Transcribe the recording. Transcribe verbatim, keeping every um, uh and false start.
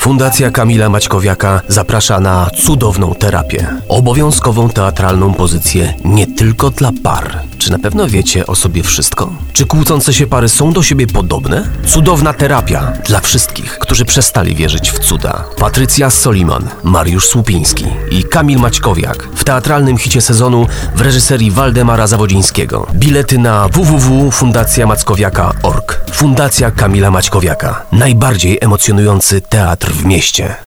Fundacja Kamila Maćkowiaka zaprasza na cudowną terapię. Obowiązkową teatralną pozycję nie tylko dla par. Czy na pewno wiecie o sobie wszystko? Czy kłócące się pary są do siebie podobne? Cudowna terapia dla wszystkich, którzy przestali wierzyć w cuda. Patrycja Soliman, Mariusz Słupiński i Kamil Maćkowiak w teatralnym hicie sezonu w reżyserii Waldemara Zawodzińskiego. Bilety na w w w kropka fundacja mackowiaka kropka org. Fundacja Kamila Maćkowiaka. Najbardziej emocjonujący teatr w mieście.